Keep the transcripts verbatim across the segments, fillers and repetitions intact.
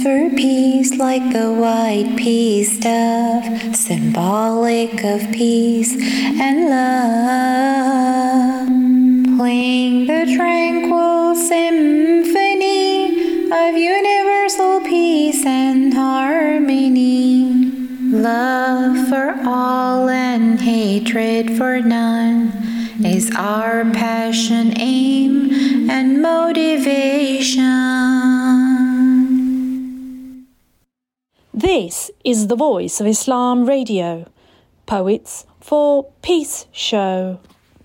for peace like the white peace dove, symbolic of peace and love. Playing the tranquil symphony of universal peace and harmony. Love for all and hatred for none is our passion, aim, and motivation. This is the Voice of Islam Radio, Poets for Peace show.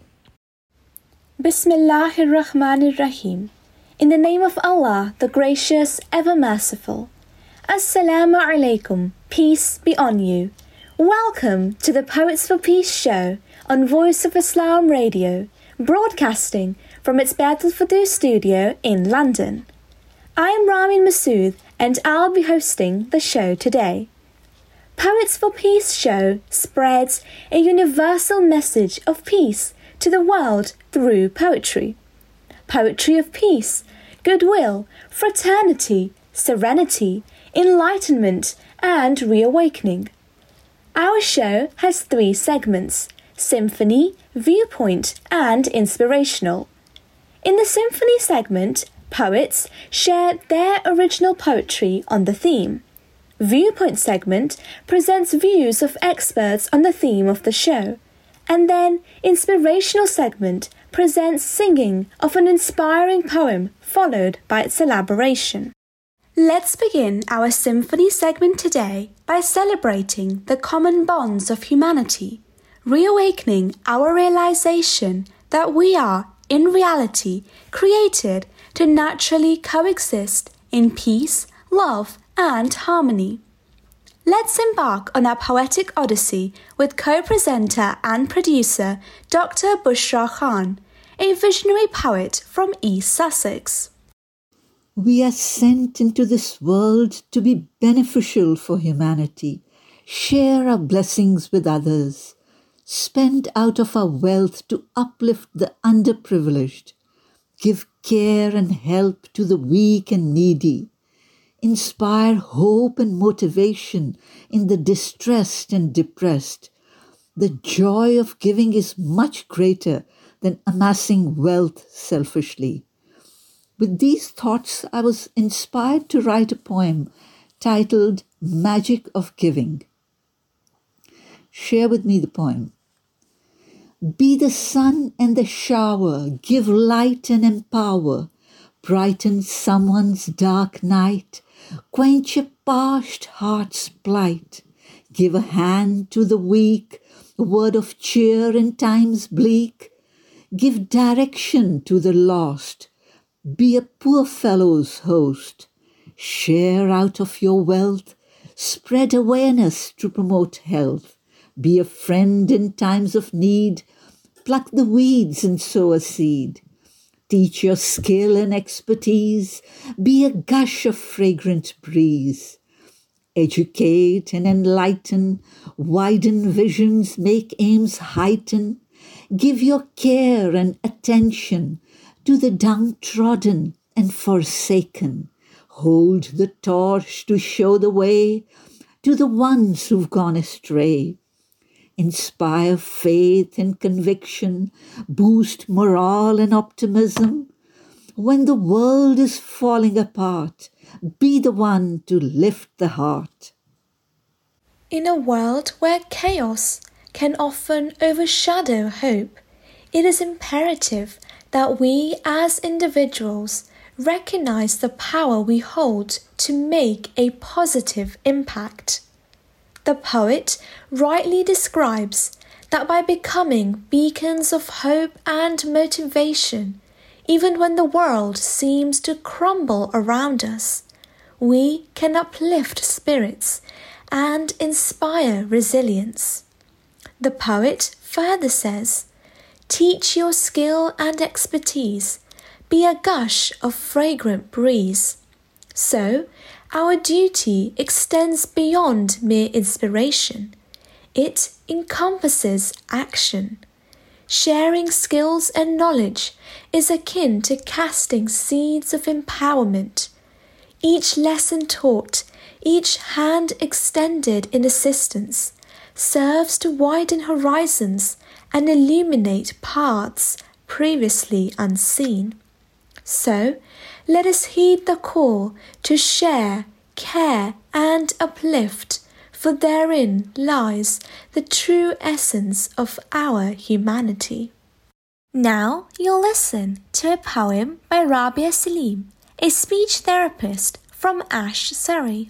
Bismillahir Rahmanir Rahim. In the name of Allah, the Gracious, Ever Merciful. Assalamu alaikum, peace be on you. Welcome to the Poets for Peace show on Voice of Islam Radio, broadcasting from its Baitul Fudur studio in London. I am Ramin Masood and I'll be hosting the show today. Poets for Peace show spreads a universal message of peace to the world through poetry. Poetry of peace, goodwill, fraternity, serenity, enlightenment, and reawakening. Our show has three segments: Symphony, Viewpoint, and Inspirational. In the Symphony segment, poets share their original poetry on the theme. Viewpoint segment presents views of experts on the theme of the show. And then Inspirational segment presents singing of an inspiring poem followed by its elaboration. Let's begin our Symphony segment today by celebrating the common bonds of humanity, reawakening our realization that we are, in reality, created to naturally coexist in peace, love, and harmony. Let's embark on our poetic odyssey with co-presenter and producer Doctor Bushra Khan, a visionary poet from East Sussex. We are sent into this world to be beneficial for humanity, share our blessings with others, spend out of our wealth to uplift the underprivileged, give care and help to the weak and needy, inspire hope and motivation in the distressed and depressed. The joy of giving is much greater than amassing wealth selfishly. With these thoughts, I was inspired to write a poem titled Magic of Giving. Share with me the poem. Be the sun and the shower, give light and empower, brighten someone's dark night, quench a parched heart's plight, give a hand to the weak, a word of cheer in times bleak, give direction to the lost, be a poor fellow's host, share out of your wealth, spread awareness to promote health, be a friend in times of need, pluck the weeds and sow a seed, teach your skill and expertise, be a gush of fragrant breeze, educate and enlighten, widen visions, make aims heighten, give your care and attention to the downtrodden and forsaken. Hold the torch to show the way to the ones who've gone astray. Inspire faith and conviction, boost morale and optimism. When the world is falling apart, be the one to lift the heart. In a world where chaos can often overshadow hope, it is imperative that we as individuals recognize the power we hold to make a positive impact. The poet rightly describes that by becoming beacons of hope and motivation, even when the world seems to crumble around us, we can uplift spirits and inspire resilience. The poet further says, teach your skill and expertise, be a gush of fragrant breeze. So, our duty extends beyond mere inspiration. It encompasses action. Sharing skills and knowledge is akin to casting seeds of empowerment. Each lesson taught, each hand extended in assistance, serves to widen horizons and illuminate paths previously unseen. So, let us heed the call to share, care, and uplift, for therein lies the true essence of our humanity. Now you'll listen to a poem by Rabia Salim, a speech therapist from Ash, Surrey.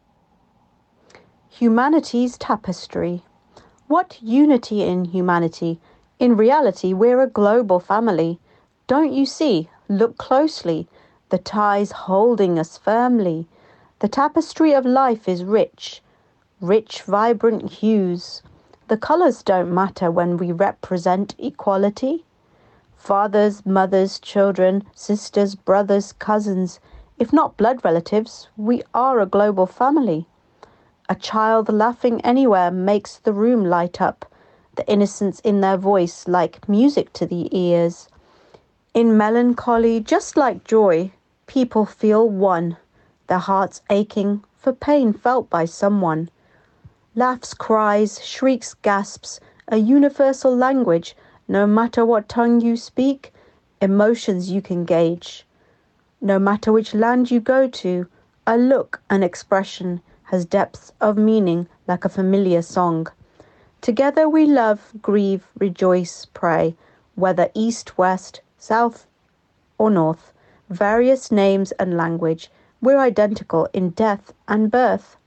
Humanity's tapestry. What unity in humanity? In reality, we're a global family. Don't you see? Look closely. The ties holding us firmly. The tapestry of life is rich, rich, vibrant hues. The colours don't matter when we represent equality. Fathers, mothers, children, sisters, brothers, cousins, if not blood relatives, we are a global family. A child laughing anywhere makes the room light up, the innocence in their voice like music to the ears. In melancholy, just like joy, people feel one, their hearts aching for pain felt by someone. Laughs, cries, shrieks, gasps, a universal language, no matter what tongue you speak, emotions you can gauge. No matter which land you go to, a look, an expression, has depths of meaning like a familiar song. Together we love, grieve, rejoice, pray, whether east, west, south or north, various names and language, we're identical in death and birth.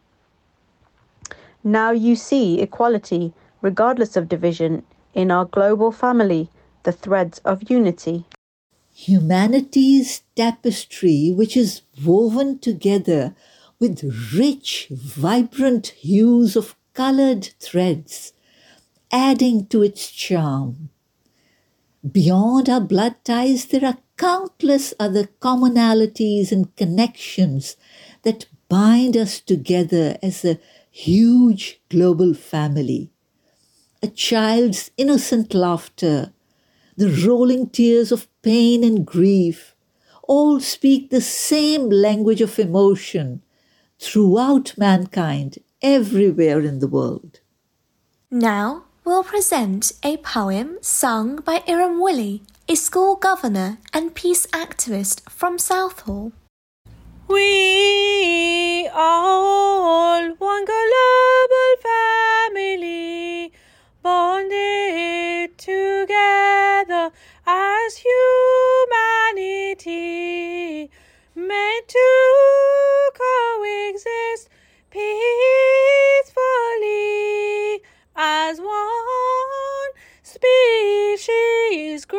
Now you see equality, regardless of division, in our global family, the threads of unity. Humanity's tapestry, which is woven together with rich, vibrant hues of coloured threads, adding to its charm. Beyond our blood ties, there are countless other commonalities and connections that bind us together as a huge global family. A child's innocent laughter, the rolling tears of pain and grief, all speak the same language of emotion throughout mankind, everywhere in the world. Now we'll present a poem sung by Iram Willie, a school governor and peace activist from Southall. We are all one global family, bonded together as humanity, meant to coexist peacefully as one species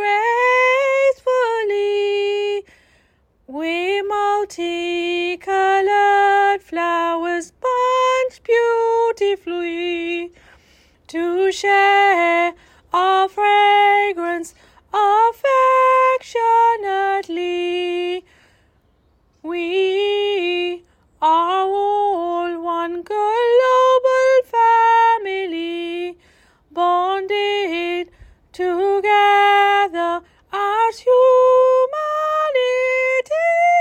gracefully. We multicolored flowers bunch beautifully to share our fragrance affectionately. We are all one global family, bonded together as humanity.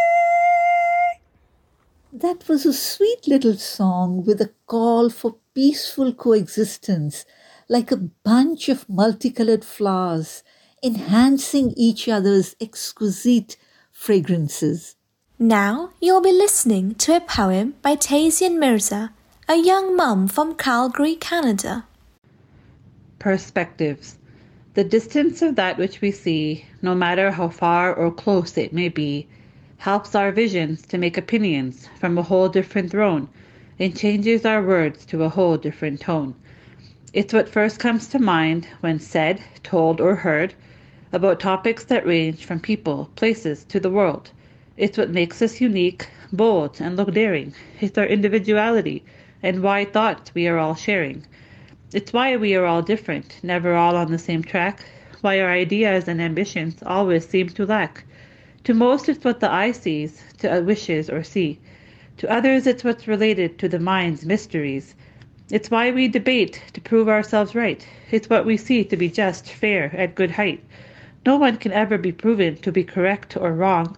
That was a sweet little song with a call for peaceful coexistence, like a bunch of multicolored flowers, enhancing each other's exquisite fragrances. Now you'll be listening to a poem by Tazian Mirza, a young mum from Calgary, Canada. Perspectives. The distance of that which we see, no matter how far or close it may be, helps our visions to make opinions from a whole different throne and changes our words to a whole different tone. It's what first comes to mind when said, told, or heard about topics that range from people, places, to the world. It's what makes us unique, bold, and look daring. It's our individuality and wide thoughts we are all sharing. It's why we are all different, never all on the same track, why our ideas and ambitions always seem to lack. To most it's what the eye sees, to wishes or see. To others it's what's related to the mind's mysteries. It's why we debate to prove ourselves right. It's what we see to be just, fair, at good height. No one can ever be proven to be correct or wrong,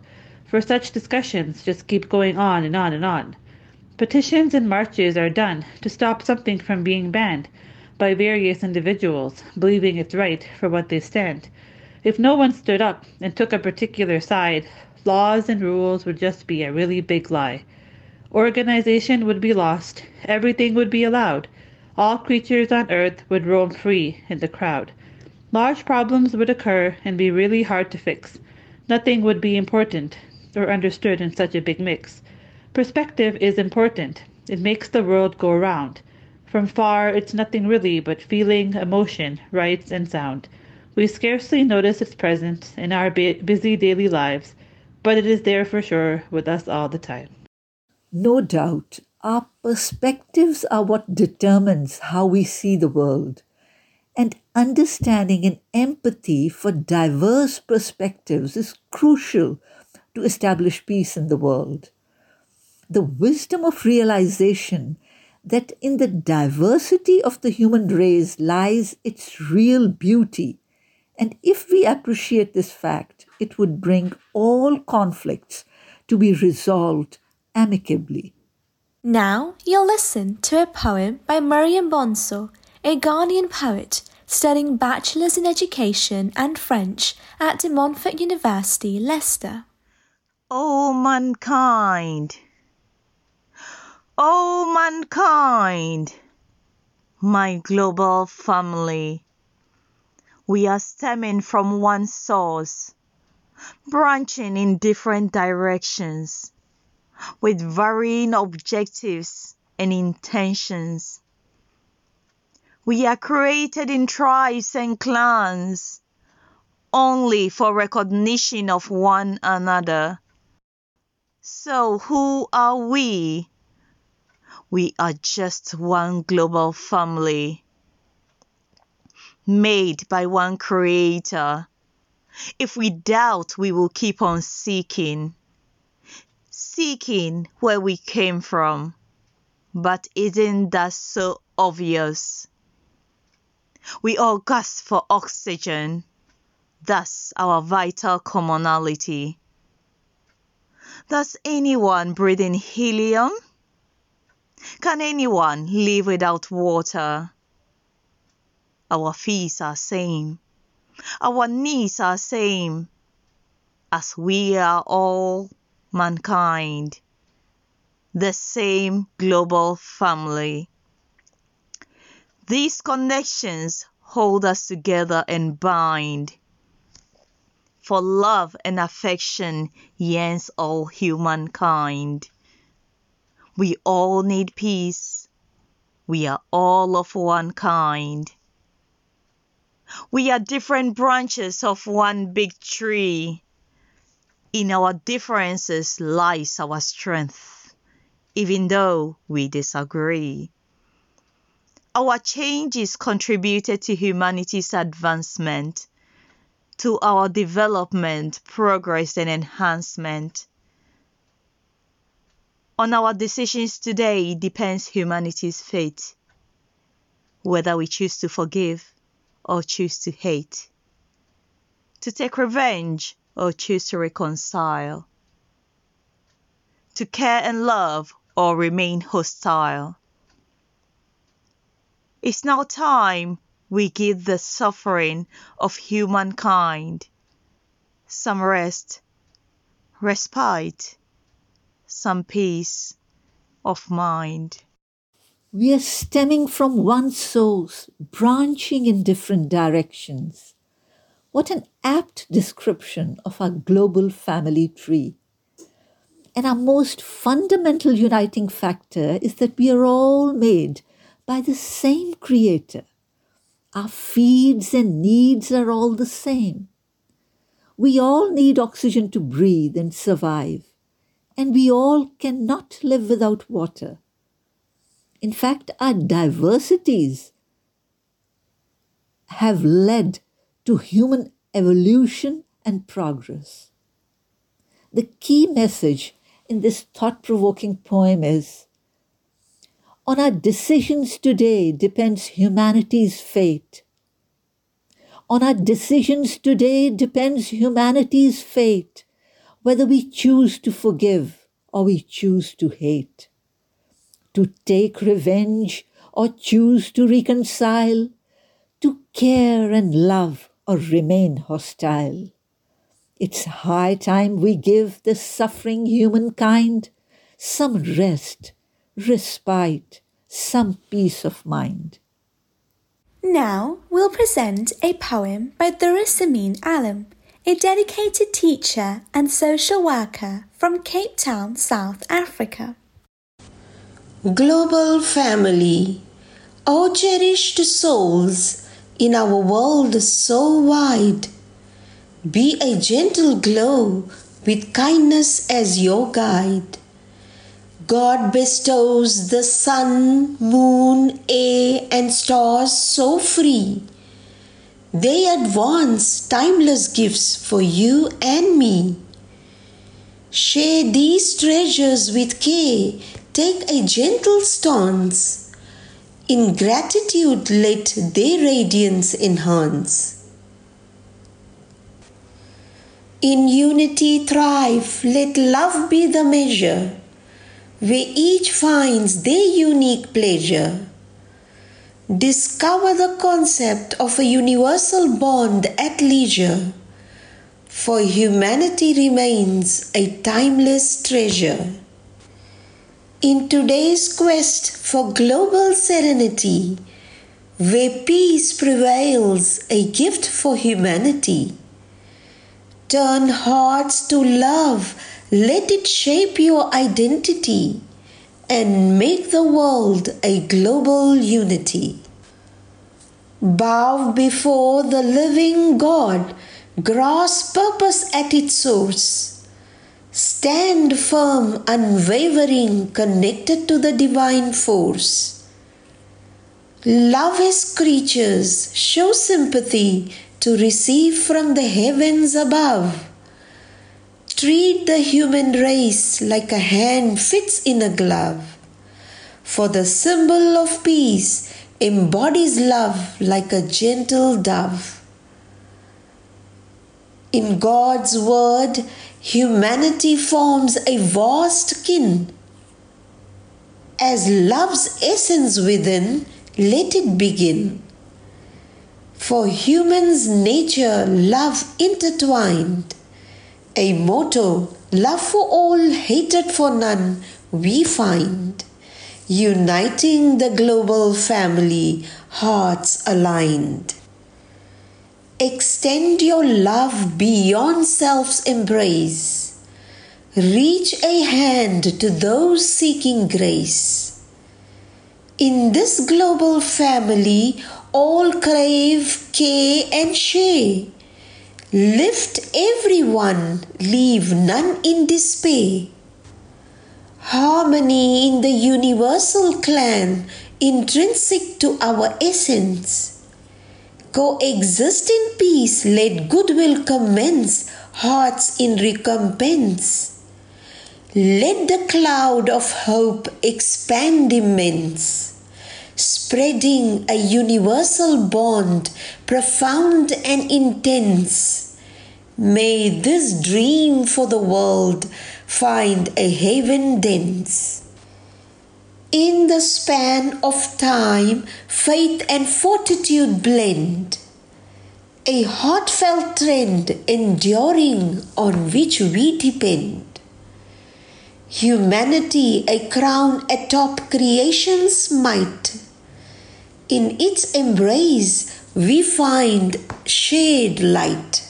for such discussions just keep going on and on and on. Petitions and marches are done to stop something from being banned by various individuals believing it's right for what they stand. If no one stood up and took a particular side, laws and rules would just be a really big lie. Organization would be lost, everything would be allowed, all creatures on earth would roam free in the crowd. Large problems would occur and be really hard to fix. Nothing would be important or understood in such a big mix. Perspective is important. It makes the world go round. From far, it's nothing really but feeling, emotion, rights, and sound. We scarcely notice its presence in our bu- busy daily lives, but it is there for sure with us all the time. No doubt, our perspectives are what determines how we see the world. And understanding and empathy for diverse perspectives is crucial to establish peace in the world. The wisdom of realization that in the diversity of the human race lies its real beauty. And if we appreciate this fact, it would bring all conflicts to be resolved amicably. Now you'll listen to a poem by Mariam Bonso, a Ghanaian poet studying Bachelor's in Education and French at De Montfort University, Leicester. O mankind, O mankind, my global family, we are stemming from one source, branching in different directions, with varying objectives and intentions. We are created in tribes and clans, only for recognition of one another. So who are we? We are just one global family, made by one creator. If we doubt, we will keep on seeking, seeking where we came from. But isn't that so obvious? We all gasp for oxygen, thus our vital commonality. Does anyone breathe in helium? Can anyone live without water? Our feet are same, our knees are same, as we are all mankind, the same global family. These connections hold us together and bind. For love and affection yearns all humankind. We all need peace. We are all of one kind. We are different branches of one big tree. In our differences lies our strength, even though we disagree. Our changes contributed to humanity's advancement, to our development, progress, and enhancement. On our decisions today depends humanity's fate, whether we choose to forgive or choose to hate, to take revenge or choose to reconcile, to care and love or remain hostile. It's now time we give the suffering of humankind some rest, respite, some peace of mind. We are stemming from one source, branching in different directions. What an apt description of our global family tree. And our most fundamental uniting factor is that we are all made by the same Creator. Our feeds and needs are all the same. We all need oxygen to breathe and survive, and we all cannot live without water. In fact, our diversities have led to human evolution and progress. The key message in this thought-provoking poem is, on our decisions today depends humanity's fate. On our decisions today depends humanity's fate, whether we choose to forgive or we choose to hate, to take revenge or choose to reconcile, to care and love or remain hostile. It's high time we give the suffering humankind some rest, respite, some peace of mind. Now we'll present a poem by Durrus Amin Alam, a dedicated teacher and social worker from Cape Town, South Africa. Global family, oh cherished souls in our world so wide, be a gentle glow with kindness as your guide. God bestows the sun, moon, air and stars so free. They advance timeless gifts for you and me. Share these treasures with care, take a gentle stance. In gratitude let their radiance enhance. In unity thrive, let love be the measure, where each finds their unique pleasure. Discover the concept of a universal bond at leisure, for humanity remains a timeless treasure. In today's quest for global serenity, where peace prevails, a gift for humanity, turn hearts to love, let it shape your identity and make the world a global unity. Bow before the living God, grasp purpose at its source. Stand firm, unwavering, connected to the divine force. Love His creatures, show sympathy to receive from the heavens above. Treat the human race like a hand fits in a glove, for the symbol of peace embodies love like a gentle dove. In God's word, humanity forms a vast kin. As love's essence within, let it begin. For humans' nature, love intertwined. A motto, love for all, hatred for none, we find. Uniting the global family, hearts aligned. Extend your love beyond self's embrace. Reach a hand to those seeking grace. In this global family, all crave, care and share. Lift everyone, leave none in despair. Harmony in the universal clan, intrinsic to our essence. Coexist in peace, let goodwill commence, hearts in recompense. Let the cloud of hope expand immense, spreading a universal bond, profound and intense. May this dream for the world find a haven dense. In the span of time, faith and fortitude blend, a heartfelt trend enduring on which we depend. Humanity a crown atop creation's might. In its embrace we find shared light.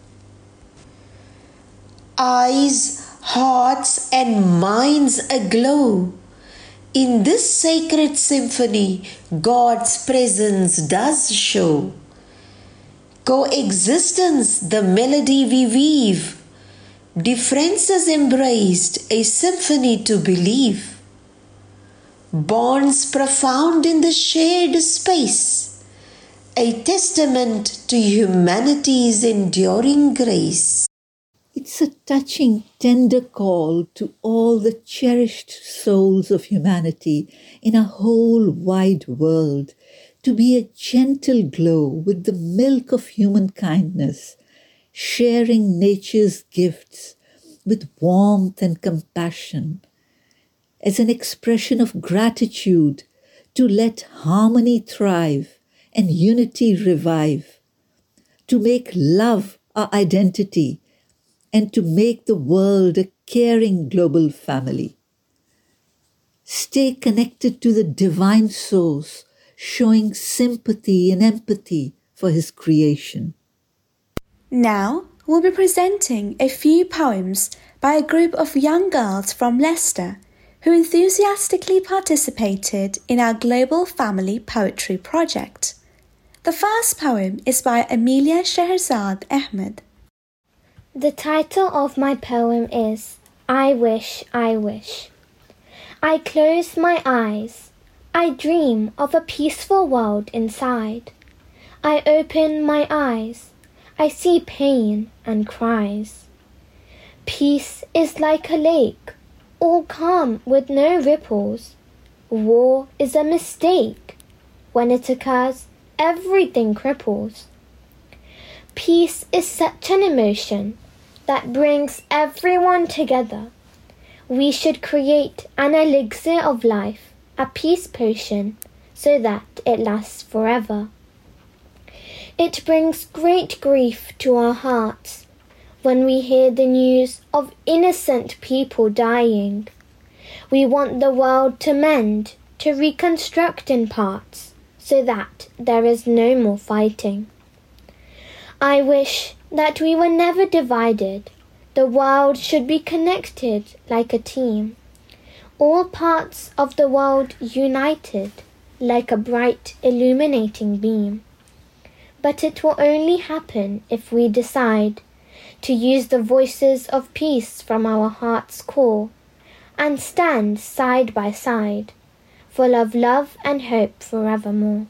Eyes, hearts and minds aglow. In this sacred symphony, God's presence does show. Coexistence, the melody we weave. Differences embraced, a symphony to believe. Bonds profound in the shared space, a testament to humanity's enduring grace. It's a touching, tender call to all the cherished souls of humanity in a whole wide world to be a gentle glow with the milk of human kindness, sharing nature's gifts with warmth and compassion, as an expression of gratitude to let harmony thrive and unity revive, to make love our identity, and to make the world a caring global family. Stay connected to the divine source, showing sympathy and empathy for his creation. Now we'll be presenting a few poems by a group of young girls from Leicester who enthusiastically participated in our Global Family Poetry Project. The first poem is by Amelia Scheherazade Ahmed. The title of my poem is I Wish, I Wish. I close my eyes. I dream of a peaceful world inside. I open my eyes. I see pain and cries. Peace is like a lake, all calm with no ripples. War is a mistake. When it occurs, everything cripples. Peace is such an emotion that brings everyone together. We should create an elixir of life, a peace potion, so that it lasts forever. It brings great grief to our hearts when we hear the news of innocent people dying. We want the world to mend, to reconstruct in parts, so that there is no more fighting. I wish that we were never divided. The world should be connected like a team. All parts of the world united like a bright illuminating beam. But it will only happen if we decide to use the voices of peace from our heart's core and stand side by side, full of love and hope forevermore.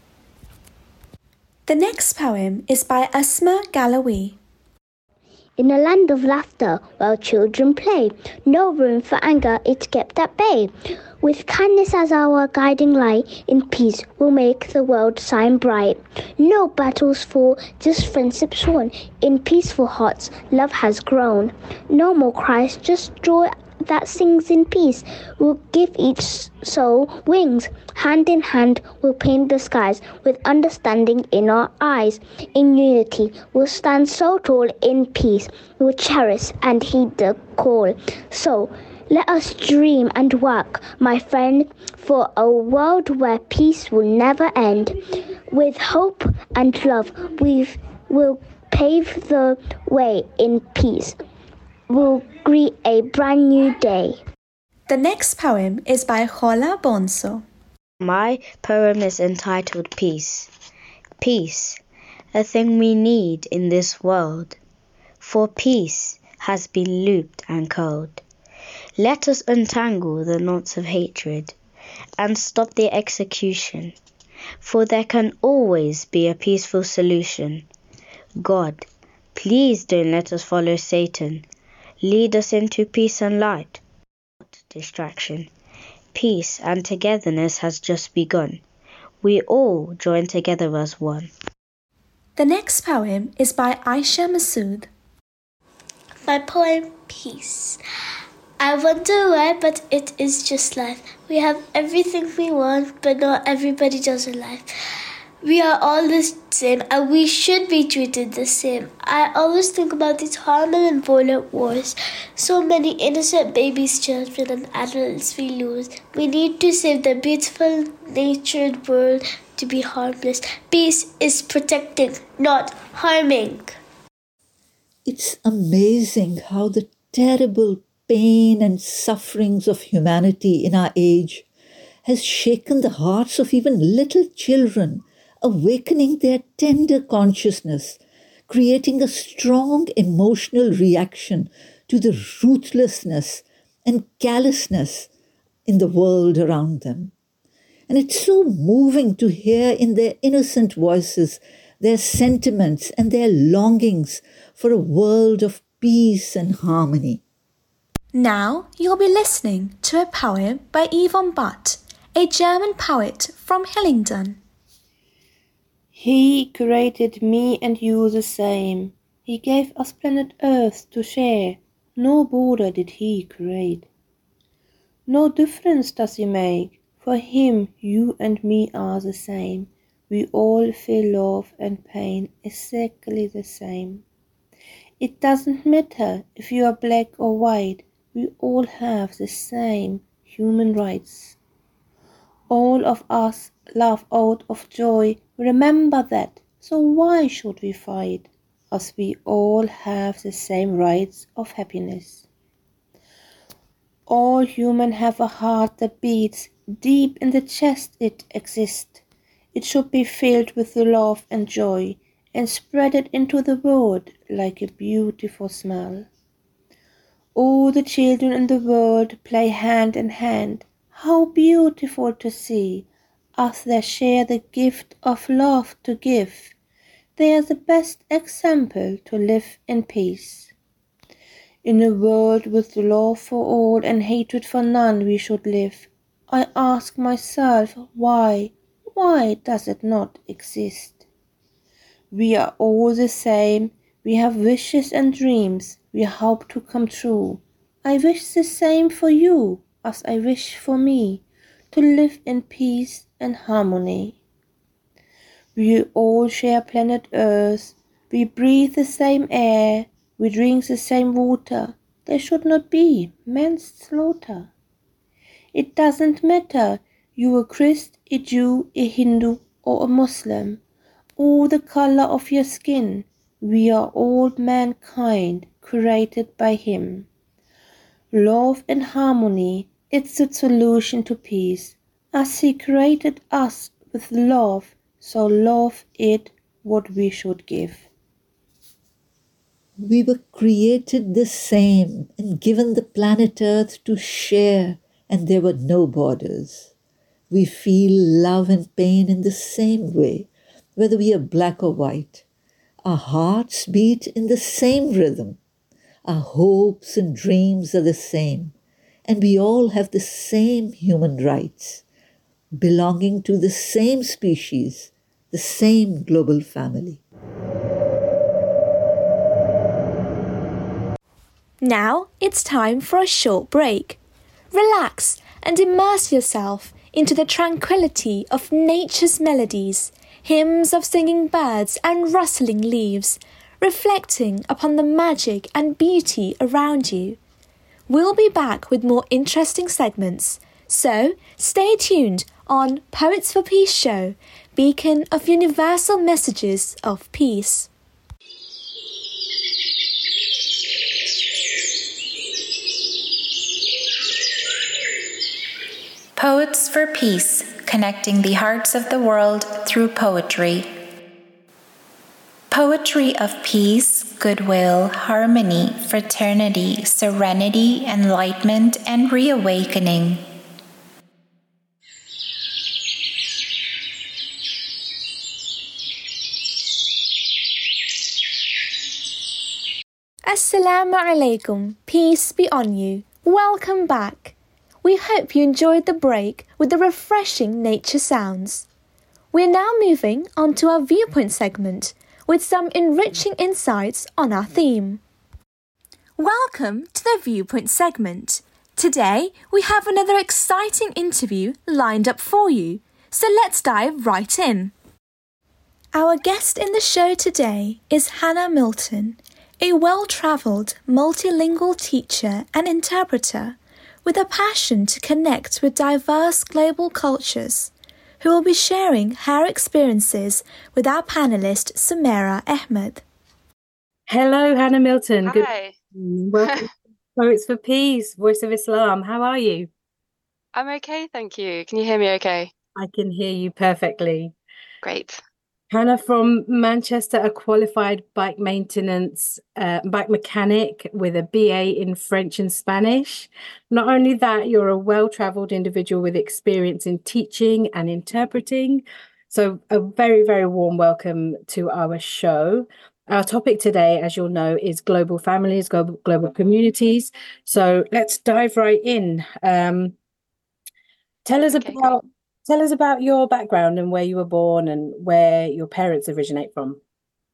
The next poem is by Asma Galawi. In a land of laughter, where children play, no room for anger, it's kept at bay. With kindness as our guiding light, in peace we'll make the world shine bright. No battles fall, just friendships won. In peaceful hearts, love has grown. No more cries, just joy that sings in peace. We'll give each soul wings. Hand in hand, we'll paint the skies with understanding in our eyes. In unity, we'll stand so tall in peace. We'll cherish and heed the call. So, let us dream and work, my friend, for a world where peace will never end. With hope and love, we will pave the way in peace. We'll greet a brand new day. The next poem is by Hola Bonso. My poem is entitled Peace. Peace, a thing we need in this world, for peace has been looped and curled. Let us untangle the knots of hatred and stop the execution, for there can always be a peaceful solution. God, please don't let us follow Satan. Lead us into peace and light, not distraction. Peace and togetherness has just begun. We all join together as one. The next poem is by Aisha Masood. My poem, Peace. I wonder why, but it is just life. We have everything we want, but not everybody does in life. We are all the same, and we should be treated the same. I always think about these horrible and violent wars. So many innocent babies, children, and adults we lose. We need to save the beautiful, natured world to be harmless. Peace is protecting, not harming. It's amazing how the terrible pain and sufferings of humanity in our age has shaken the hearts of even little children, awakening their tender consciousness, creating a strong emotional reaction to the ruthlessness and callousness in the world around them. And it's so moving to hear in their innocent voices their sentiments and their longings for a world of peace and harmony. Now you'll be listening to a poem by Yvonne Butt, a German poet from Hillingdon. He created me and you the same. He gave us planet Earth to share. no border did he create. No difference does he make, for him you and me are the same. We all feel love and pain exactly the same. It doesn't matter if you are black or white, we all have the same human rights. All of us laugh out of joy, remember that, so why should we fight, as we all have the same rights of happiness. All humans have a heart that beats, deep in the chest it exists. It should be filled with love and joy, and spread it into the world like a beautiful smell. All the children in the world play hand in hand, how beautiful to see, as they share the gift of love to give. They are the best example to live in peace. In a world with love for all and hatred for none we should live. I ask myself why, why does it not exist? We are all the same, we have wishes and dreams we hope to come true. I wish the same for you as I wish for me, to live in peace and harmony. We all share planet Earth, we breathe the same air, we drink the same water. There should not be man's slaughter. It doesn't matter, you a Christ, a Jew, a Hindu or a Muslim, or the color of your skin. We are all mankind created by him. Love and harmony, it's the solution to peace. As he created us with love, so love it what we should give. We were created the same and given the planet Earth to share, and there were no borders. We feel love and pain in the same way, whether we are black or white. Our hearts beat in the same rhythm. Our hopes and dreams are the same, and we all have the same human rights, belonging to the same species, the same global family. Now it's time for a short break. Relax and immerse yourself into the tranquility of nature's melodies, hymns of singing birds and rustling leaves, reflecting upon the magic and beauty around you. We'll be back with more interesting segments, so stay tuned on Poets for Peace show, beacon of universal messages of peace. Poets for Peace, connecting the hearts of the world through poetry. Poetry of peace, goodwill, harmony, fraternity, serenity, enlightenment, and reawakening. Assalamu alaikum, peace be on you. Welcome back. We hope you enjoyed the break with the refreshing nature sounds. We're now moving on to our viewpoint segment with some enriching insights on our theme. Welcome to the viewpoint segment. Today we have another exciting interview lined up for you, so let's dive right in. Our guest in the show today is Hannah Milton, a well-travelled multilingual teacher and interpreter with a passion to connect with diverse global cultures, who will be sharing her experiences with our panellist Sumaira Ahmed. Hello, Hannah Milton. Hi. Good Welcome to Poets for Peace, Voice of Islam. How are you? I'm okay, thank you. Can you hear me okay? I can hear you perfectly. Great. Hannah from Manchester, a qualified bike maintenance, uh, bike mechanic with a B A in French and Spanish. Not only that, you're a well-travelled individual with experience in teaching and interpreting. So a very, very warm welcome to our show. Our topic today, as you'll know, is global families, global, global communities. So let's dive right in. Um, tell us Okay, about... Tell us about your background and where you were born and where your parents originate from.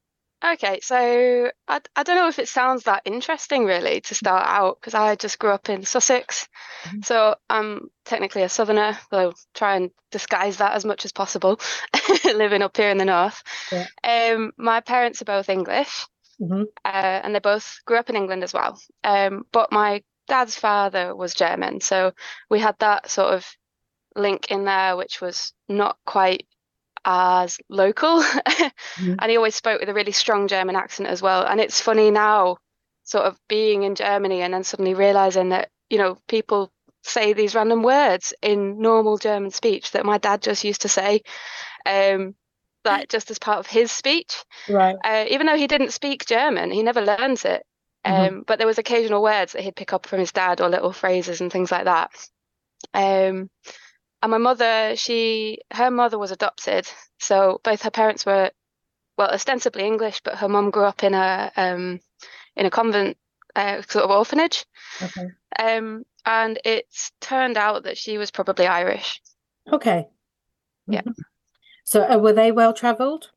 Okay, so I, I don't know if it sounds that interesting really to start out because I just grew up in Sussex. Mhm. So I'm technically a southerner, though try and disguise that as much as possible, living up here in the north. Yeah. Um, my parents are both English, hmm uh, and they both grew up in England as well. Um, but my dad's father was German, so we had that sort of link in there, which was not quite as local. Mhm. And he always spoke with a really strong German accent as well. And it's funny now, sort of being in Germany and then suddenly realizing that, you know, people say these random words in normal German speech that my dad just used to say, um, like just as part of his speech. Right. Uh, even though he didn't speak German, he never learned it. Um, Mhm. But there was occasional words that he'd pick up from his dad or little phrases and things like that. Um, and my mother, she, her mother was adopted, so both her parents were, well, ostensibly English, but her mum grew up in a um in a convent, uh, sort of orphanage. Okay. Um, and it's turned out that she was probably Irish. Okay. Yeah. Mhm. So uh, were they well traveled?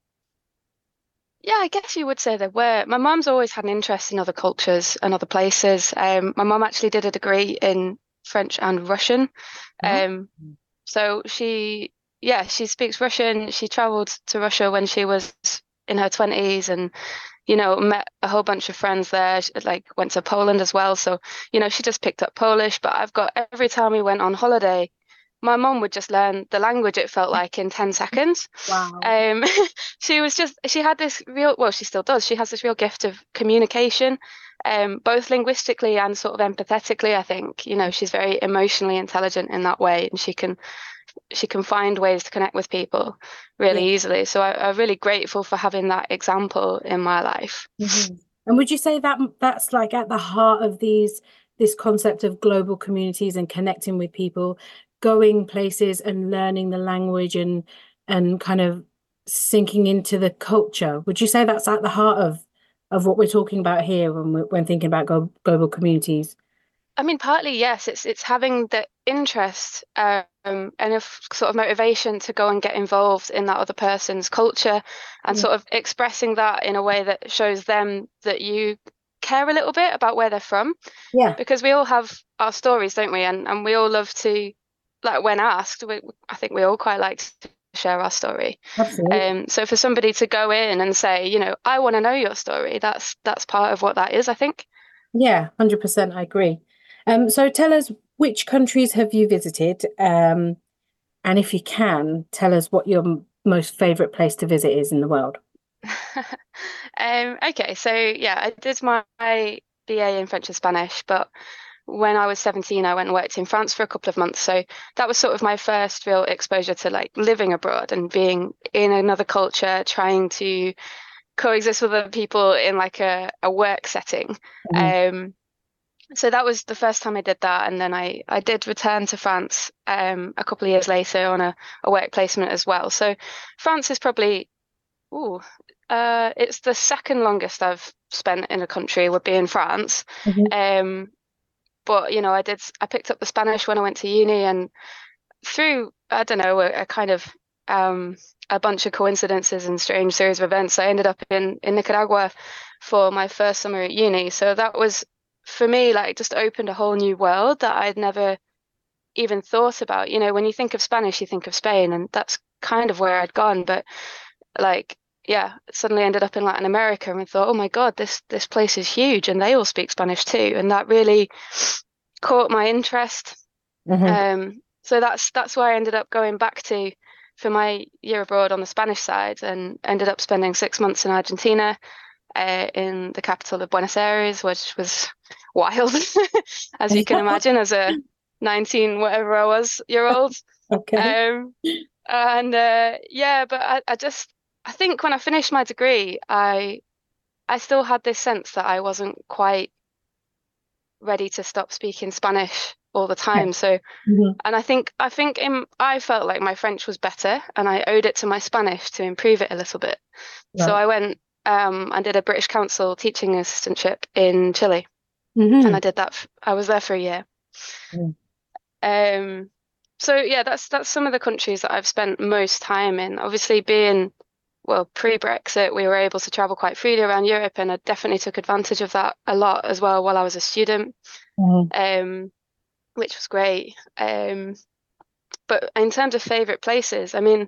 Yeah, I guess you would say they were. My mum's always had an interest in other cultures and other places. Um, my mum actually did a degree in French and Russian. Oh. Um, so she, yeah, she speaks Russian. She traveled to Russia when she was in her twenties and, you know, met a whole bunch of friends there. She, like, went to Poland as well. So, you know, she just picked up Polish. But I've got every time we went on holiday, my mum would just learn the language, it felt like, in ten seconds. Wow. Um, she was just, she had this real, well, she still does. She has this real gift of communication, um, both linguistically and sort of empathetically, I think. You know, she's very emotionally intelligent in that way, and she can she can find ways to connect with people really Yeah. easily. So I, I'm really grateful for having that example in my life. Mhm. And would you say that that's like at the heart of these this concept of global communities and connecting with people, going places and learning the language and and kind of sinking into the culture? Would you say that's at the heart of of what we're talking about here when we're when thinking about glo- global communities? I mean, partly, yes, it's it's having the interest um, and a f- sort of motivation to go and get involved in that other person's culture and Mm. sort of expressing that in a way that shows them that you care a little bit about where they're from. Yeah. Because we all have our stories, don't we? And and we all love to, like, when asked, we, I think we all quite like to share our story. Absolutely. Um, so for somebody to go in and say, you know, I want to know your story, that's that's part of what that is, I think. Yeah, one hundred percent. I agree. Um, so tell us, which countries have you visited? Um, and if you can, tell us what your m- most favorite place to visit is in the world. Um, okay, so yeah, I did my B A in French and Spanish, but when I was seventeen, I went and worked in France for a couple of months. So that was sort of my first real exposure to like living abroad and being in another culture, trying to coexist with other people in like a, a work setting. Um, so that was the first time I did that. And then I, I did return to France um, a couple of years later on a, a work placement as well. So France is probably, ooh, uh, it's the second longest I've spent in a country would be in France. Mhm. Um, but, you know, I did, I picked up the Spanish when I went to uni, and through, I don't know, a, a kind of um, a bunch of coincidences and strange series of events, I ended up in, in Nicaragua for my first summer at uni. So that was, for me, like, just opened a whole new world that I'd never even thought about. You know, when you think of Spanish, you think of Spain, and that's kind of where I'd gone. But like, yeah, suddenly ended up in Latin America and thought, oh my God, this this place is huge, and they all speak Spanish too. And that really caught my interest. Mhm. Um, so that's that's where I ended up going back to for my year abroad on the Spanish side, and ended up spending six months in Argentina, uh, in the capital of Buenos Aires, which was wild, as you can imagine, as a nineteen whatever I was year old. Okay. Um, and uh, yeah, but I, I just I think when I finished my degree, I I still had this sense that I wasn't quite ready to stop speaking Spanish all the time. So, Mhm. and I think I think in, I felt like my French was better, and I owed it to my Spanish to improve it a little bit. So Right. I went um, and did a British Council teaching assistantship in Chile, Mhm. and I did that. f- I was there for a year. Mm. Um, so yeah, that's that's some of the countries that I've spent most time in. Obviously, being well, pre-Brexit, we were able to travel quite freely around Europe, and I definitely took advantage of that a lot as well while I was a student, Mhm. um, which was great. Um, but in terms of favourite places, I mean,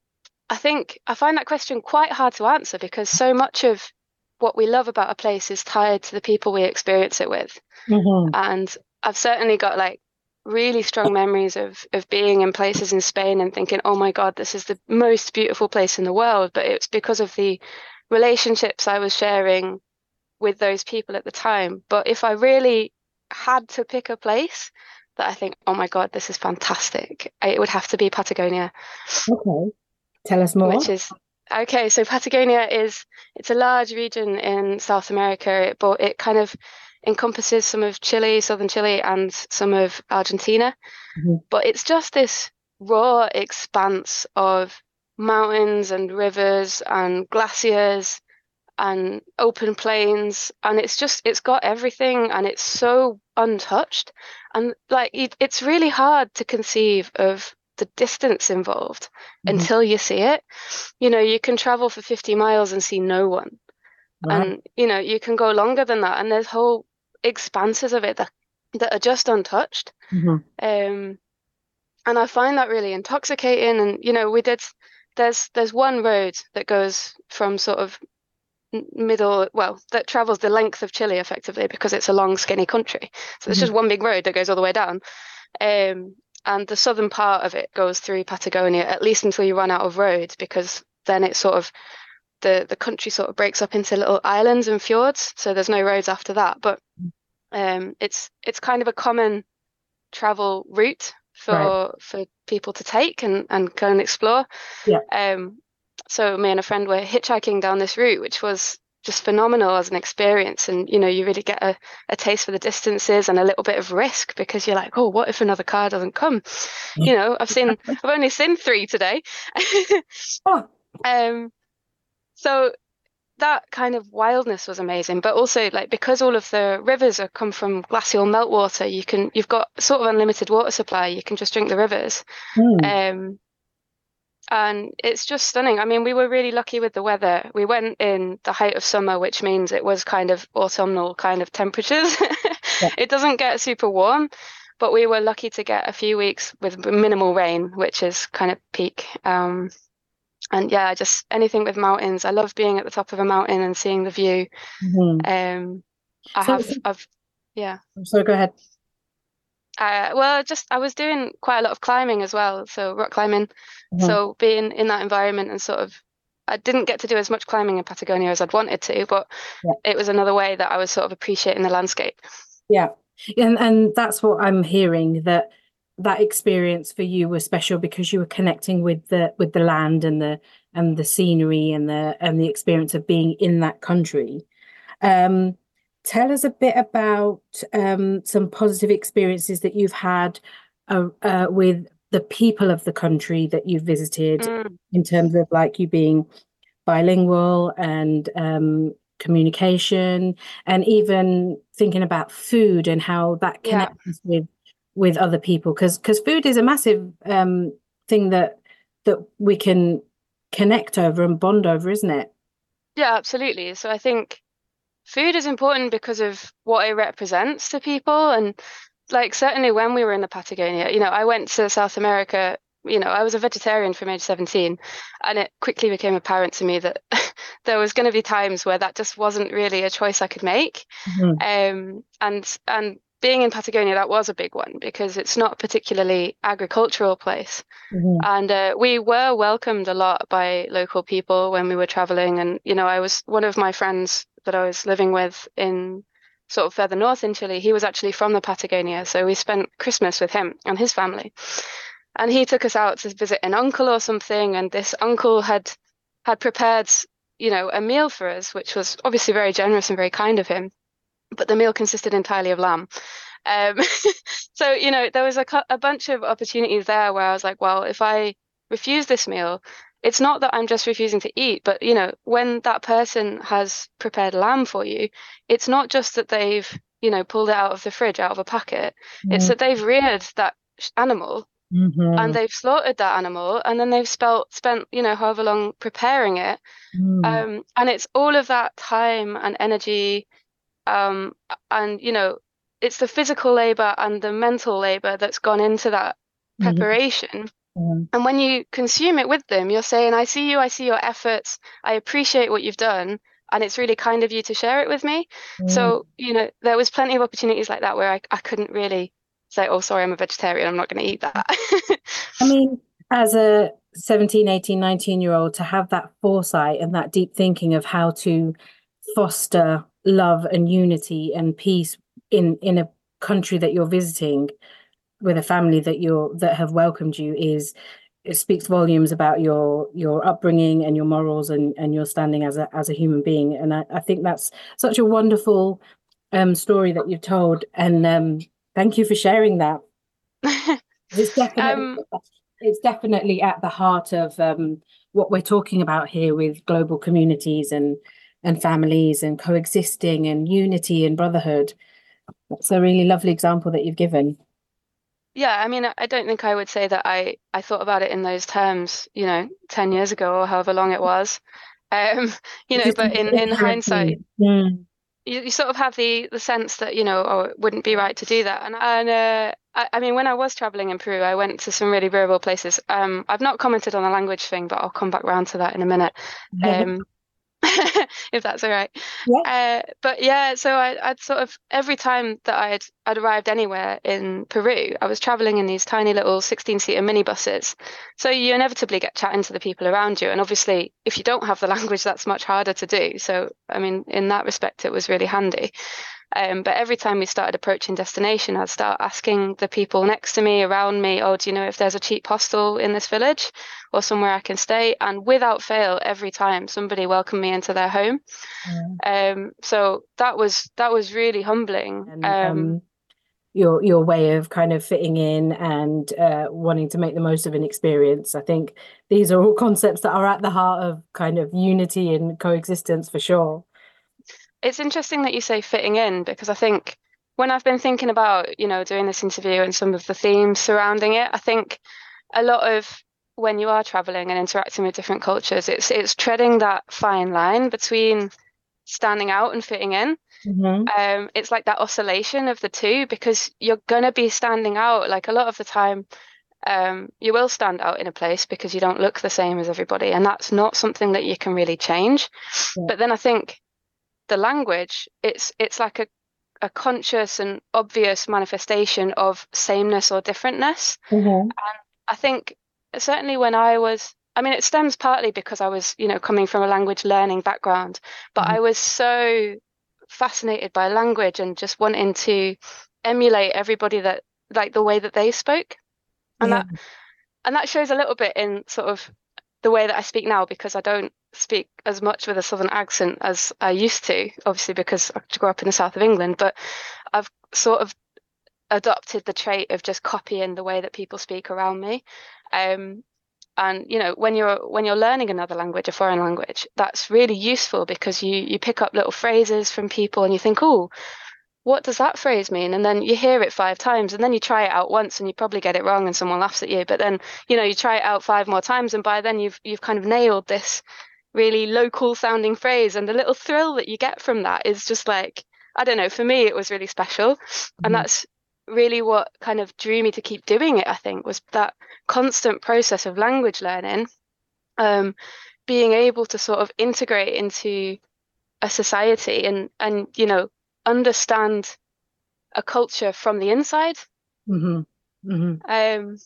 I think I find that question quite hard to answer because so much of what we love about a place is tied to the people we experience it with. Mhm. And I've certainly got like really strong memories of of being in places in Spain and thinking, oh my God, this is the most beautiful place in the world. But it's because of the relationships I was sharing with those people at the time. But if I really had to pick a place that I think, oh my God, this is fantastic, it would have to be Patagonia. Okay. Tell us more. Which is okay. So Patagonia is it's a large region in South America, but it kind of encompasses some of Chile, southern Chile, and some of Argentina. Mhm. But it's just this raw expanse of mountains and rivers and glaciers and open plains, and it's just it's got everything, and it's so untouched, and like it, it's really hard to conceive of the distance involved Mhm. until you see it. You know, you can travel for fifty miles and see no one, Right. and you know you can go longer than that, and there's whole expanses of it that that are just untouched. Mhm. Um, and I find that really intoxicating. And you know, we did. There's there's one road that goes from sort of n- middle, well, that travels the length of Chile effectively because it's a long, skinny country. So there's Mhm. just one big road that goes all the way down. Um, and the southern part of it goes through Patagonia, at least until you run out of roads, because then it's sort of the the country sort of breaks up into little islands and fjords. So there's no roads after that. But um, it's it's kind of a common travel route for Right. for people to take and and go and explore. Yeah. Um, so me and a friend were hitchhiking down this route, which was just phenomenal as an experience. And you know, you really get a, a taste for the distances and a little bit of risk because you're like, oh, what if another car doesn't come? You know, I've seen, I've only seen three today. Oh. Um, so that kind of wildness was amazing, but also like because all of the rivers are come from glacial meltwater, you can you've got sort of unlimited water supply. You can just drink the rivers. Mm. Um, and it's just stunning. I mean, we were really lucky with the weather. We went in the height of summer, which means it was kind of autumnal kind of temperatures. Yeah. It doesn't get super warm, but we were lucky to get a few weeks with minimal rain, which is kind of peak. Um, and yeah, just anything with mountains. I love being at the top of a mountain and seeing the view. Mhm. Um, I So, have, so I've, yeah. I'm sorry, go ahead. Uh, well, just I was doing quite a lot of climbing as well, so rock climbing. Mhm. So being in that environment and sort of, I didn't get to do as much climbing in Patagonia as I'd wanted to, but Yeah. it was another way that I was sort of appreciating the landscape. Yeah. And and that's what I'm hearing, that that experience for you was special because you were connecting with the with the land and the and the scenery and the and the experience of being in that country. Um, tell us a bit about um, some positive experiences that you've had uh, uh, with the people of the country that you've visited, Mm, in terms of like you being bilingual and um, communication, and even thinking about food and how that yeah. connects us with with other people, because because food is a massive um, thing that that we can connect over and bond over, isn't it? Yeah, absolutely. So I think food is important because of what it represents to people. And like certainly when we were in the Patagonia, you know, I went to South America, you know, I was a vegetarian from age seventeen, and it quickly became apparent to me that there was going to be times where that just wasn't really a choice I could make. Mhm. Um, and and being in Patagonia, that was a big one because it's not a particularly agricultural place. Mhm. And uh, we were welcomed a lot by local people when we were traveling. And, you know, I was one of my friends that I was living with in sort of further north in Chile. He was actually from the Patagonia. So we spent Christmas with him and his family. And he took us out to visit an uncle or something. And this uncle had had prepared, you know, a meal for us, which was obviously very generous and very kind of him. But the meal consisted entirely of lamb. Um, so, you know, there was a, cou- a bunch of opportunities there where I was like, well, if I refuse this meal, it's not that I'm just refusing to eat, but, you know, when that person has prepared lamb for you, it's not just that they've, you know, pulled it out of the fridge, out of a packet. It's Mm. that they've reared that sh- animal Mm-hmm. and they've slaughtered that animal, and then they've spelt, spent, you know, however long preparing it. Mm. Um, and it's all of that time and energy, um, and, you know, it's the physical labor and the mental labor that's gone into that preparation. Mm-hmm. And when you consume it with them, you're saying, I see you, I see your efforts, I appreciate what you've done, and it's really kind of you to share it with me. Mm. So, you know, there was plenty of opportunities like that where I, I couldn't really say, oh, sorry, I'm a vegetarian, I'm not going to eat that. I mean, as a seventeen, eighteen, nineteen year old, to have that foresight and that deep thinking of how to foster love and unity and peace in, in a country that you're visiting with a family that you're that have welcomed you is it speaks volumes about your your upbringing and your morals and and your standing as a as a human being. And I, I think that's such a wonderful um story that you've told, and um thank you for sharing that. It's definitely um, it's definitely at the heart of um what we're talking about here with global communities and and families and coexisting and unity and brotherhood. That's a really lovely example that you've given. Yeah, I mean, I don't think I would say that I, I thought about it in those terms, you know, ten years ago or however long it was. Um, you know, but in, in hindsight, yeah. you, you sort of have the, the sense that, you know, oh, it wouldn't be right to do that. And, and uh, I, I mean, when I was traveling in Peru, I went to some really rural places. Um, I've not commented on the language thing, but I'll come back round to that in a minute. Um, if that's all right. Yeah. Uh, but yeah, so I, I'd sort of, every time that I'd, I'd arrived anywhere in Peru, I was traveling in these tiny little sixteen seater minibuses. So you inevitably get chatting to the people around you. And obviously, if you don't have the language, that's much harder to do. So, I mean, in that respect, it was really handy. Um, but every time we started approaching destination, I'd start asking the people next to me, around me, oh, do you know if there's a cheap hostel in this village or somewhere I can stay? And without fail, every time somebody welcomed me into their home. Yeah. Um, so that was that was really humbling. And, um, um, your your way of kind of fitting in and uh, wanting to make the most of an experience. I think these are all concepts that are at the heart of kind of unity and coexistence for sure. It's interesting that you say fitting in, because I think when I've been thinking about, you know, doing this interview and some of the themes surrounding it, I think a lot of when you are traveling and interacting with different cultures, it's it's treading that fine line between standing out and fitting in. Mm-hmm. Um, it's like that oscillation of the two, because you're going to be standing out. Like a lot of the time, um, you will stand out in a place because you don't look the same as everybody. And that's not something that you can really change. Yeah. But then I think the language, it's it's like a, a conscious and obvious manifestation of sameness or differentness. Mm-hmm. And I think certainly when I was, I mean, it stems partly because I was, you know, coming from a language learning background, but mm-hmm. I was so fascinated by language and just wanting to emulate everybody that, like the way that they spoke. And yeah. that and that shows a little bit in sort of the way that I speak now, because I don't speak as much with a southern accent as I used to, obviously because I grew up in the south of England, but I've sort of adopted the trait of just copying the way that people speak around me. Um, and you know, when you're when you're learning another language, a foreign language, that's really useful because you you pick up little phrases from people and you think, oh, what does that phrase mean? And then you hear it five times and then you try it out once and you probably get it wrong and someone laughs at you. But then, you know, you try it out five more times and by then you've you've kind of nailed this really local sounding phrase. And the little thrill that you get from that is just like, I don't know, for me, it was really special. Mm-hmm. And that's really what kind of drew me to keep doing it, I think, was that constant process of language learning, um, being able to sort of integrate into a society and, and, you know, understand a culture from the inside. Mm-hmm. Mm-hmm. Um,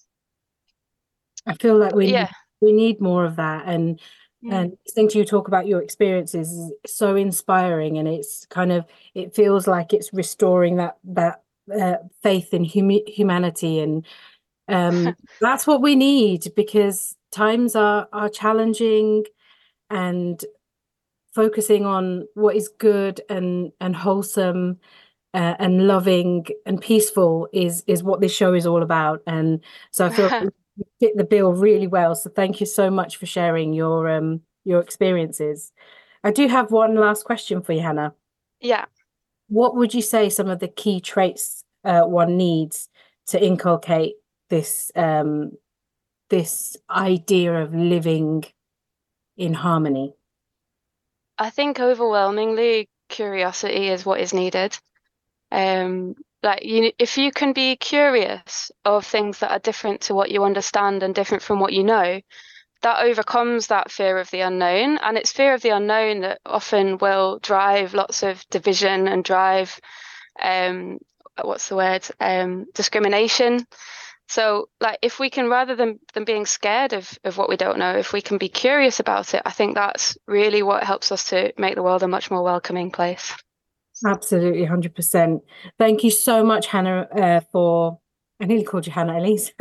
I feel like we yeah. we need more of that, and mm. and listening to you talk about your experiences is so inspiring, and it's kind of it feels like it's restoring that that uh, faith in hum- humanity, and um, that's what we need, because times are are challenging, and focusing on what is good and and wholesome uh, and loving and peaceful is is what this show is all about. And so I feel like you fit the bill really well. So thank you so much for sharing your um your experiences. I do have one last question for you, Hannah. Yeah. What would you say some of the key traits uh, one needs to inculcate this um, this idea of living in harmony? I think overwhelmingly curiosity is what is needed. Um, like you, if you can be curious of things that are different to what you understand and different from what you know, that overcomes that fear of the unknown. And it's fear of the unknown that often will drive lots of division and drive, um, what's the word, um, discrimination. So like if we can, rather than, than being scared of, of what we don't know, if we can be curious about it, I think that's really what helps us to make the world a much more welcoming place. Absolutely, one hundred percent. Thank you so much, Hannah, uh, for... I nearly called you Hannah Elise.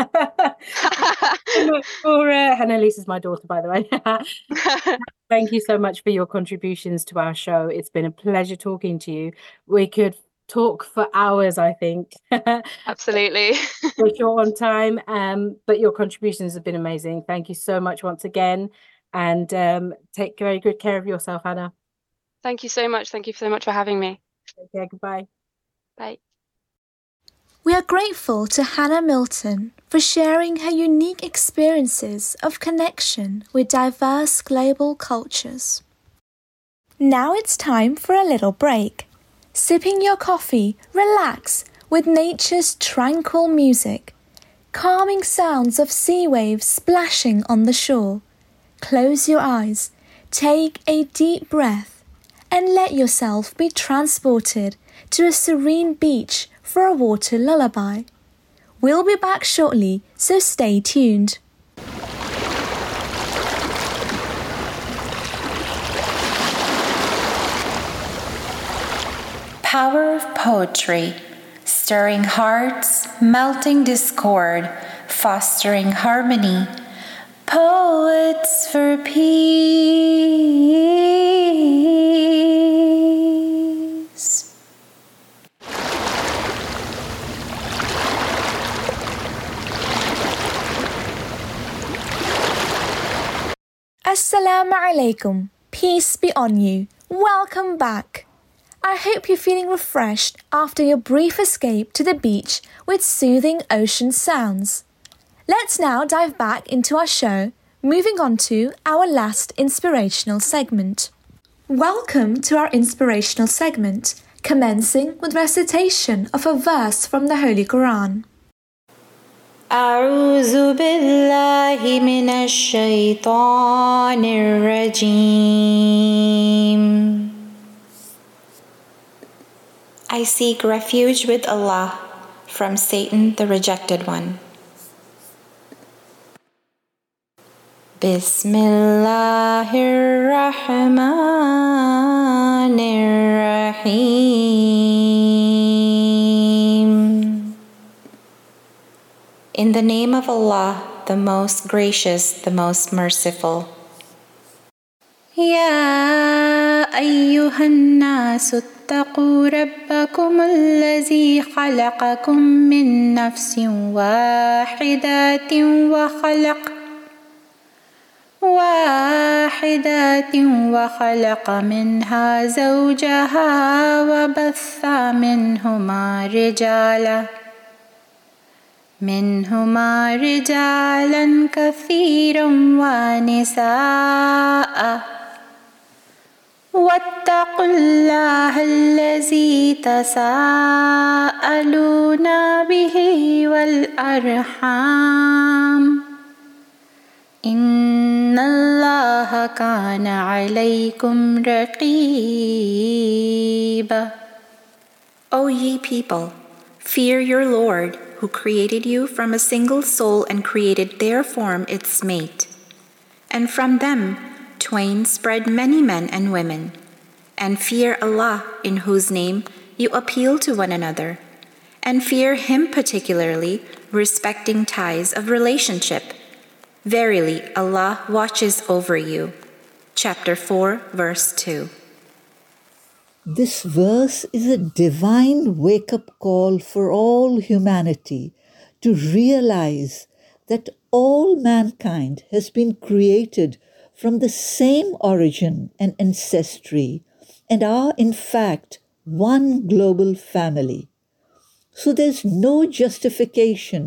for, uh, Hannah Elise is my daughter, by the way. Thank you so much for your contributions to our show. It's been a pleasure talking to you. We could talk for hours, I think. Absolutely. We're short on time, um, but your contributions have been amazing. Thank you so much once again. And um, take very good care of yourself, Hannah. Thank you so much. Thank you so much for having me. Take care. Goodbye. Bye. We are grateful to Hannah Milton for sharing her unique experiences of connection with diverse global cultures. Now it's time for a little break. Sipping your coffee, relax with nature's tranquil music, calming sounds of sea waves splashing on the shore. Close your eyes, take a deep breath, and let yourself be transported to a serene beach for a water lullaby. We'll be back shortly, so stay tuned. Power of poetry, stirring hearts, melting discord, fostering harmony. Poets for Peace. Assalamu alaikum. Peace be on you. Welcome back. I hope you're feeling refreshed after your brief escape to the beach with soothing ocean sounds. Let's now dive back into our show, moving on to our last inspirational segment. Welcome to our inspirational segment, commencing with recitation of a verse from the Holy Quran. أعوذ بالله من الشيطان الرجيم. I seek refuge with Allah from Satan the rejected one. Bismillahir Rahmanir Rahim. In the name of Allah, the most gracious, the most merciful. Ya ayyuhan nasu اتقوا ربكم الذي خلقكم من نفس واحدة وخلق واحدة وخلق منها زوجها وبث منهما رجالا منهما رجالا كثيرا ونساء واتقوا الله الذي تساءلون به والأرحام إن الله كان عليكم رقيبا. O ye people, fear your Lord, who created you from a single soul and created their form its mate, and from them twain spread many men and women, and fear Allah, in whose name you appeal to one another, and fear Him particularly, respecting ties of relationship. Verily, Allah watches over you. Chapter four, verse two. This verse is a divine wake-up call for all humanity to realize that all mankind has been created from the same origin and ancestry and are in fact one global family. So there's no justification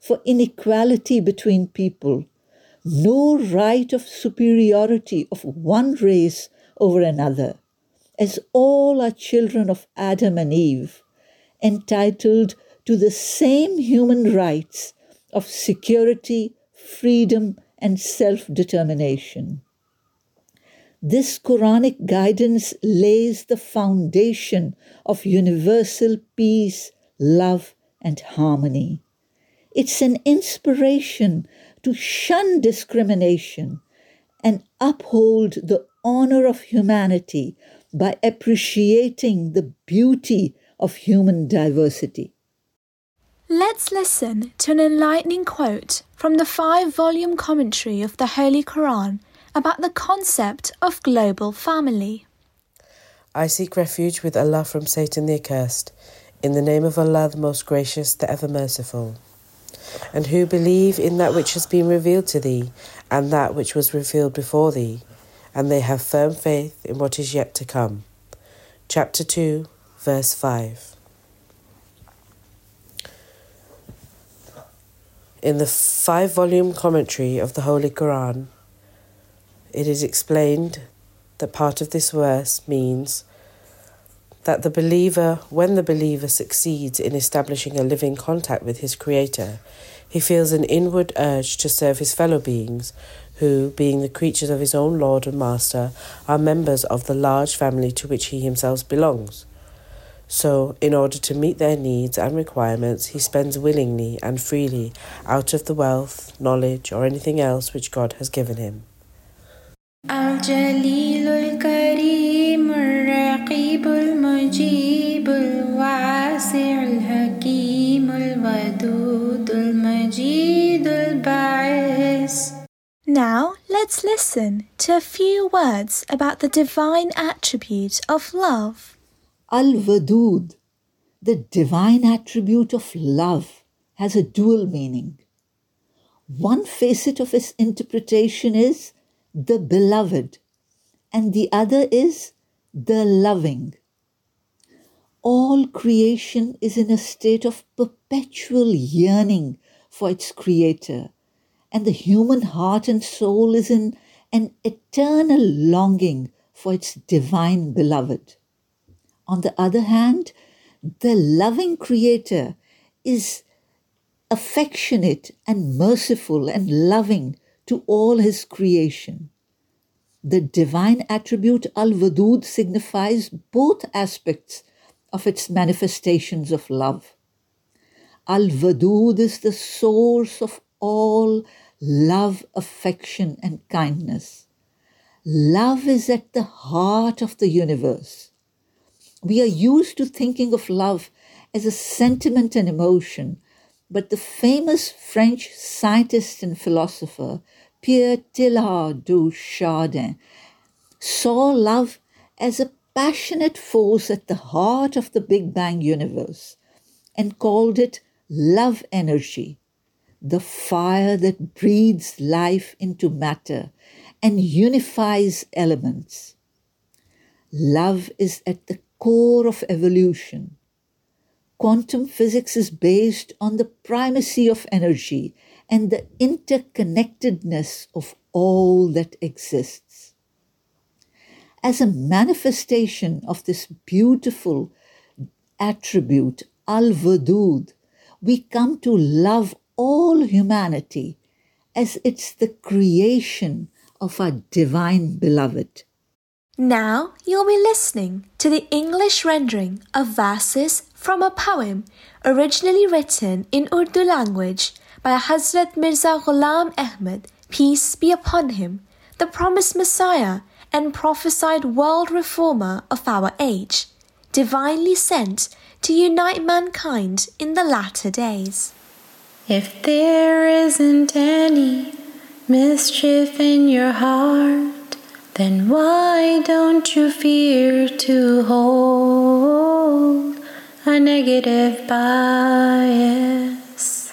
for inequality between people, no right of superiority of one race over another, as all are children of Adam and Eve, entitled to the same human rights of security, freedom, and self-determination. This Quranic guidance lays the foundation of universal peace, love, and harmony. It's an inspiration to shun discrimination and uphold the honor of humanity by appreciating the beauty of human diversity. Let's listen to an enlightening quote from the five-volume commentary of the Holy Quran about the concept of global family. I seek refuge with Allah from Satan the accursed, in the name of Allah the most gracious, the ever merciful. And who believe in that which has been revealed to thee, and that which was revealed before thee, and they have firm faith in what is yet to come. Chapter two, verse five. In the five-volume commentary of the Holy Quran, it is explained that part of this verse means that the believer, when the believer succeeds in establishing a living contact with his Creator, he feels an inward urge to serve his fellow beings, who, being the creatures of his own Lord and Master, are members of the large family to which he himself belongs. So, in order to meet their needs and requirements, he spends willingly and freely out of the wealth, knowledge, or anything else which God has given him. الجليل الكريم الرقيب المجيب الواسع الحكيم الودود المجيد الباعث. Now let's listen to a few words about the divine attribute of love. Al-Wadud, the divine attribute of love, has a dual meaning. One facet of its interpretation is the beloved, and the other is the loving. All creation is in a state of perpetual yearning for its Creator, and the human heart and soul is in an eternal longing for its divine beloved. On the other hand, the loving Creator is affectionate and merciful and loving to all his creation. The divine attribute Al-Wadud signifies both aspects of its manifestations of love. Al-Wadud is the source of all love, affection, and kindness. Love is at the heart of the universe. We are used to thinking of love as a sentiment and emotion, but the famous French scientist and philosopher Pierre Teilhard de Chardin saw love as a passionate force at the heart of the Big Bang universe and called it love energy, the fire that breathes life into matter and unifies elements. Love is at the core of evolution. Quantum physics is based on the primacy of energy and the interconnectedness of all that exists. As a manifestation of this beautiful attribute, Al-Wadud, we come to love all humanity as it's the creation of our divine beloved. Now you'll be listening to the English rendering of verses from a poem originally written in Urdu language by Hazrat Mirza Ghulam Ahmad, peace be upon him, the promised Messiah and prophesied world reformer of our age, divinely sent to unite mankind in the latter days. If there isn't any mischief in your heart, then why don't you fear to hold a negative bias?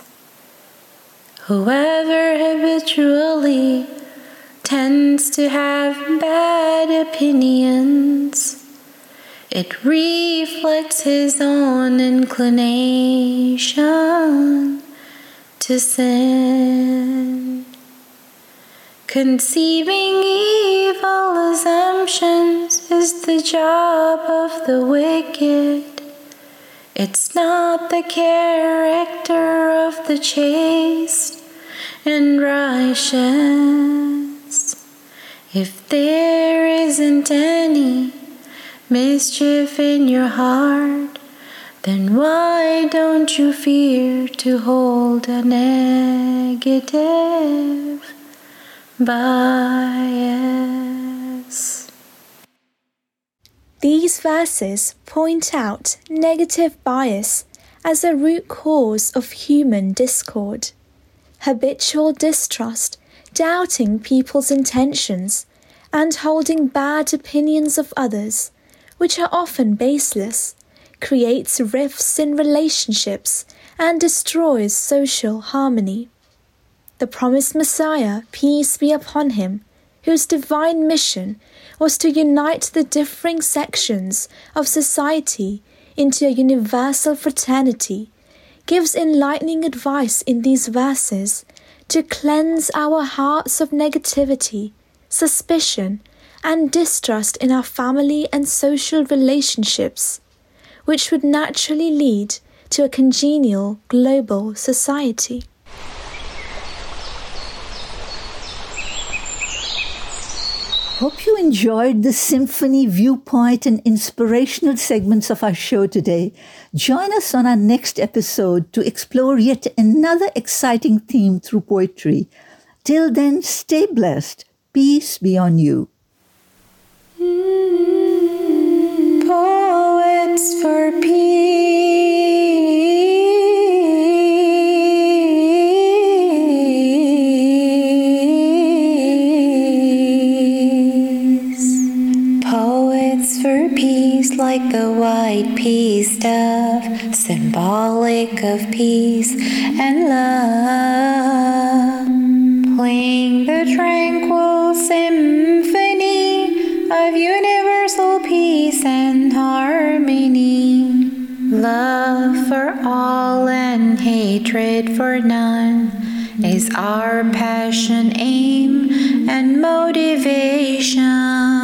Whoever habitually tends to have bad opinions, it reflects his own inclination to to sin. Conceiving evil assumptions is the job of the wicked. It's not the character of the chaste and righteous. If there isn't any mischief in your heart, then why don't you fear to hold a negative bias? These verses point out negative bias as a root cause of human discord. Habitual distrust, doubting people's intentions, and holding bad opinions of others, which are often baseless, creates rifts in relationships and destroys social harmony. The promised Messiah, peace be upon him, whose divine mission was to unite the differing sections of society into a universal fraternity, gives enlightening advice in these verses to cleanse our hearts of negativity, suspicion, and distrust in our family and social relationships, which would naturally lead to a congenial global society. Hope you enjoyed the symphony, viewpoint, and inspirational segments of our show today. Join us on our next episode to explore yet another exciting theme through poetry. Till then, stay blessed. Peace be on you. Poets for peace, like the white peace dove, symbolic of peace and love, playing the tranquil symphony of universal peace and harmony. Love for all and hatred for none is our passion, aim, and motivation.